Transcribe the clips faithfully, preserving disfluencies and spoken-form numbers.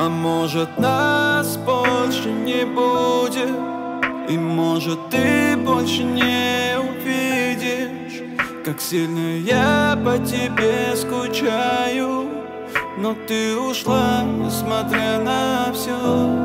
А может, нас больше не будет, и может, ты больше не увидишь, как сильно я по тебе скучаю. Но ты ушла, несмотря на все.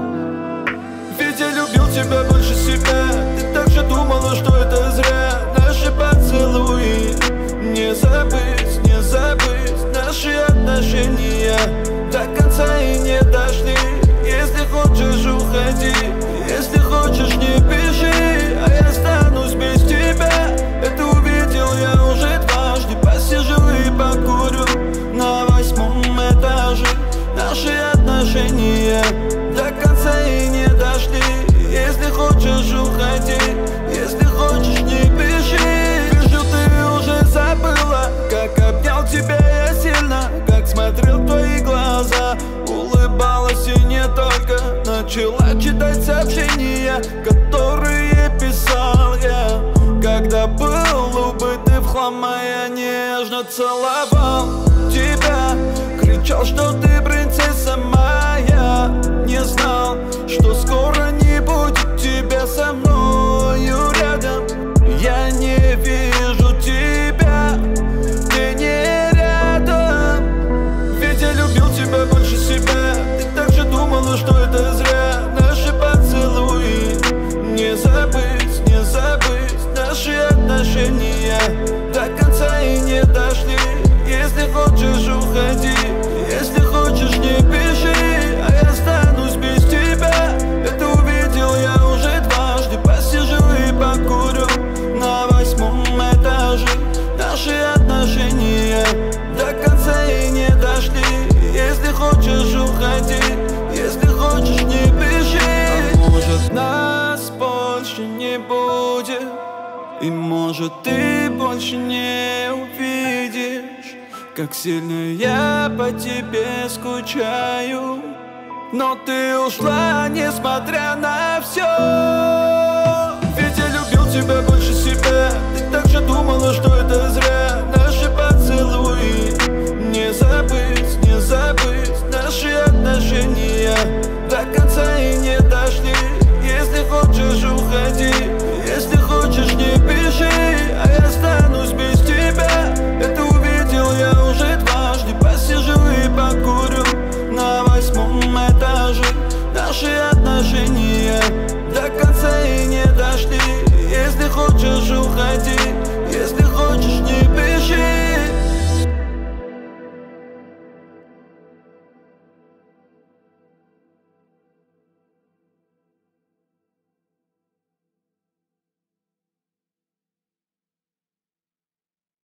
Ведь я любил тебя больше себя. Ты так же думала, что это зря. Наши поцелуи не забыть, не забыть. Наши отношения до конца и не дошли. Если хочешь, уходи, если хочешь, не пиши, а я останусь без тебя. Это увидел я уже дважды. Посижу и покурю на восьмом этаже. Наши отношения до конца и не дошли. Если хочешь, уходи, если хочешь, не пиши. Вижу, ты уже забыла, как обнял тебя я сильно, как смотрел в твои глаза, улыбалась и не только. Начала читать сообщения, которые писал я, когда был убитый в хлам, а я нежно целовал тебя. Кричал, что ты принцесса моя. Не знал, что скоро не будет тебя со мною рядом. Я не вижу тебя, ты не рядом. Ведь я любил тебя больше себя. Ты так же думала, что это зря. Наши поцелуи не забыть, не забыть. Наши отношения до конца и не дошли. Если хочешь, уходи, если хочешь, не пиши, а я останусь без тебя. Это увидел я уже дважды. Посижу и покурю на восьмом этаже. Наши отношения до конца и не дошли. Если хочешь, уходи, если хочешь, не пиши. А может, нас больше не будет, и может, ты больше не увидишь, как сильно я по тебе скучаю. Но ты ушла, несмотря на все. Ведь я любил тебя больше себя. Ты так же думала, что это зря.